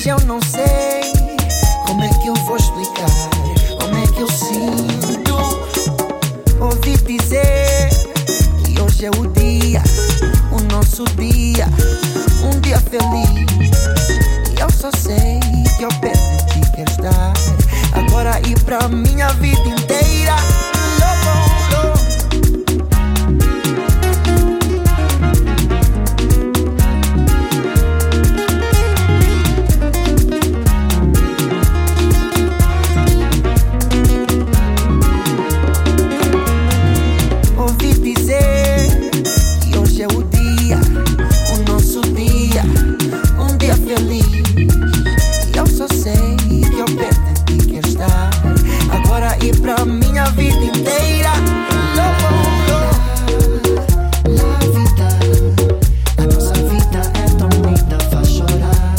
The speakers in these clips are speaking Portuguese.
eu não sei como é que eu vou explicar, como é que eu sinto. Ouvi dizer que hoje é o dia, o nosso dia, um dia feliz. E eu só sei que eu perto de ti quero estar, agora e pra minha vida inteira. Pra minha vida inteira. La vida, a nossa vida é tão linda, faz chorar.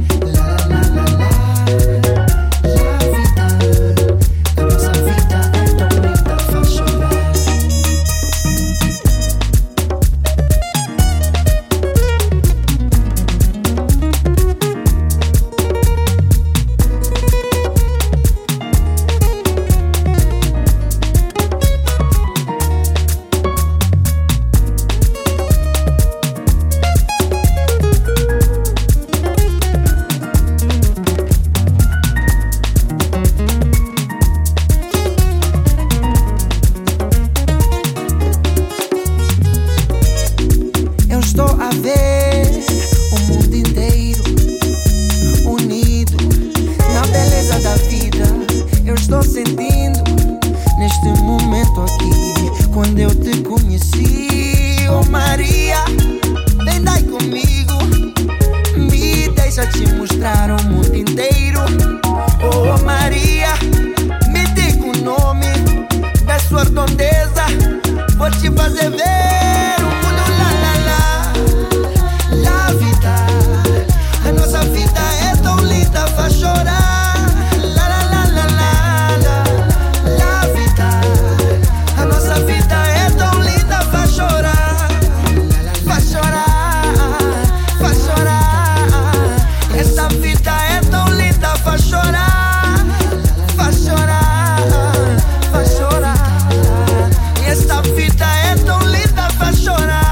La vida, a nossa vida é tão linda, faz chorar. Estou a ver o mundo inteiro unido na beleza da vida. Eu estou sentindo neste momento aqui, quando eu te conheci. Oh Maria, vem daí comigo, me deixa te mostrar o mundo inteiro. Oh Maria, me diga o nome da sua redondeza, vou te fazer ver o mundo. A nossa vida é tão linda, faz chorar. La vida, a nossa vida é tão linda, faz chorar. Faz chorar, faz chorar. Essa vida é tão linda, faz chorar. Faz chorar, faz chorar. Essa vida é tão linda, faz chorar.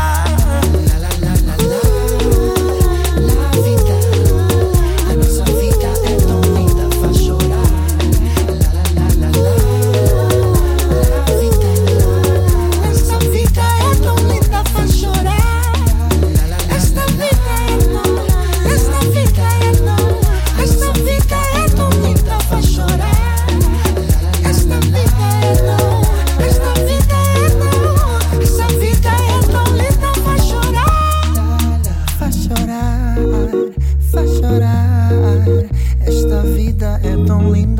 Faz chorar, esta vida é tão linda.